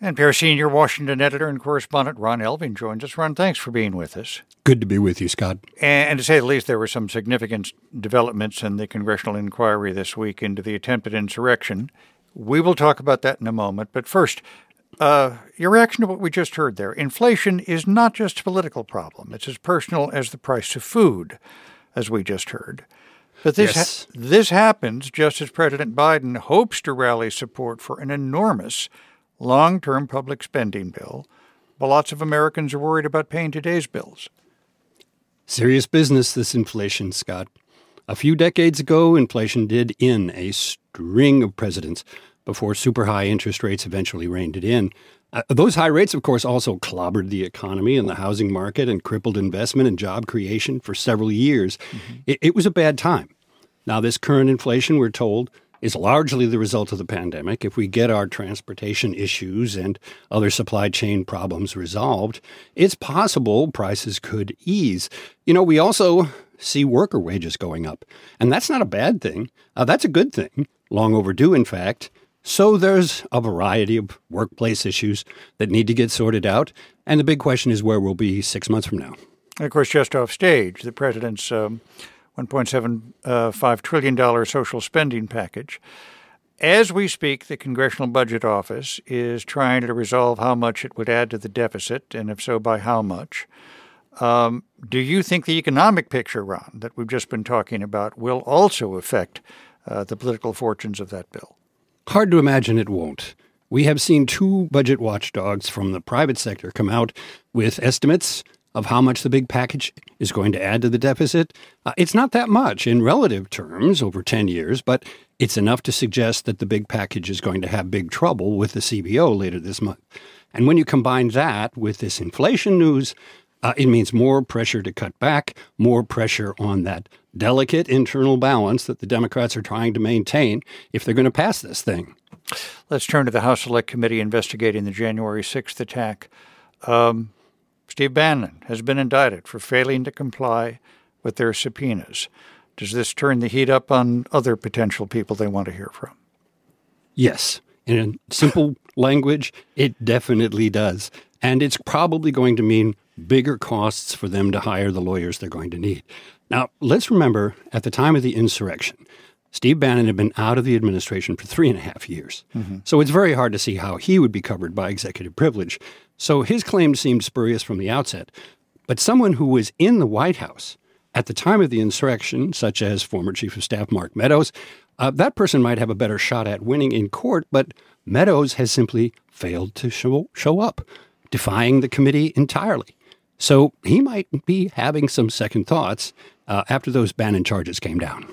NPR senior Washington editor and correspondent Ron Elving joins us. Ron, thanks for being with us. Good to be with you, Scott. And to say the least, there were some significant developments in the congressional inquiry this week into the attempted insurrection. We will talk about that in a moment. But first, your reaction to what we just heard there. Inflation is not just a political problem. It's as personal as the price of food, as we just heard. But this happens just as President Biden hopes to rally support for an enormous long-term public spending bill, but lots of Americans are worried about paying today's bills. Serious business, this inflation, Scott. A few decades ago, inflation did in a string of presidents before super high interest rates eventually reined it in. Those high rates, of course, also clobbered the economy and the housing market and crippled investment and job creation for several years. Mm-hmm. It was a bad time. Now, this current inflation, we're told, is largely the result of the pandemic. If we get our transportation issues and other supply chain problems resolved, it's possible prices could ease. We also see worker wages going up, and that's not a bad thing. That's a good thing, long overdue, in fact. So there's a variety of workplace issues that need to get sorted out, and the big question is where we'll be 6 months from now. And of course, just off stage, the president's $1.75 trillion social spending package. As we speak, the Congressional Budget Office is trying to resolve how much it would add to the deficit, and if so, by how much. Do you think the economic picture, Ron, that we've just been talking about will also affect the political fortunes of that bill? Hard to imagine it won't. We have seen two budget watchdogs from the private sector come out with estimates of how much the big package is going to add to the deficit. It's not that much in relative terms over 10 years, but it's enough to suggest that the big package is going to have big trouble with the CBO later this month. And when you combine that with this inflation news, it means more pressure to cut back, more pressure on that delicate internal balance that the Democrats are trying to maintain if they're going to pass this thing. Let's turn to the House Select Committee investigating the January 6th attack. Steve Bannon has been indicted for failing to comply with their subpoenas. Does this turn the heat up on other potential people they want to hear from? Yes. In simple language, it definitely does. And it's probably going to mean bigger costs for them to hire the lawyers they're going to need. Now, let's remember, at the time of the insurrection, Steve Bannon had been out of the administration for 3.5 years. Mm-hmm. So it's very hard to see how he would be covered by executive privilege. So his claim seemed spurious from the outset. But someone who was in the White House at the time of the insurrection, such as former Chief of Staff Mark Meadows, that person might have a better shot at winning in court, but Meadows has simply failed to show up, defying the committee entirely. So he might be having some second thoughts after those Bannon charges came down.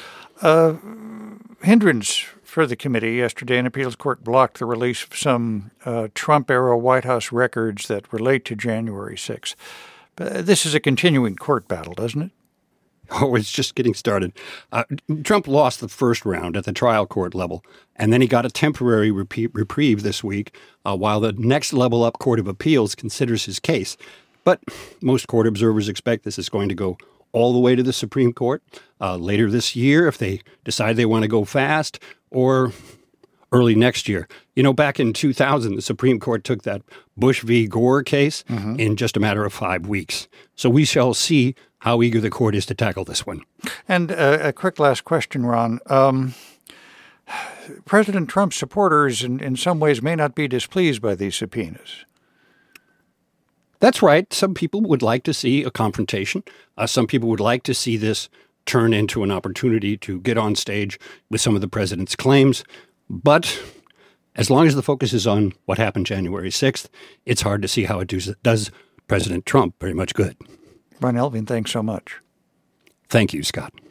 Hindrance for the committee yesterday, an appeals court blocked the release of some Trump-era White House records that relate to January 6th. But this is a continuing court battle, doesn't it? Oh, it's just getting started. Trump lost the first round at the trial court level, and then he got a temporary reprieve this week while the next level up Court of Appeals considers his case. But most court observers expect this is going to go all the way to the Supreme Court later this year if they decide they want to go fast, or early next year. Back in 2000, the Supreme Court took that Bush v. Gore case in just a matter of 5 weeks. So we shall see how eager the court is to tackle this one. And a quick last question, Ron. President Trump's supporters in some ways may not be displeased by these subpoenas. That's right. Some people would like to see a confrontation. Some people would like to see this turn into an opportunity to get on stage with some of the president's claims. But as long as the focus is on what happened January 6th, it's hard to see how it does President Trump very much good. Ron Elving, thanks so much. Thank you, Scott.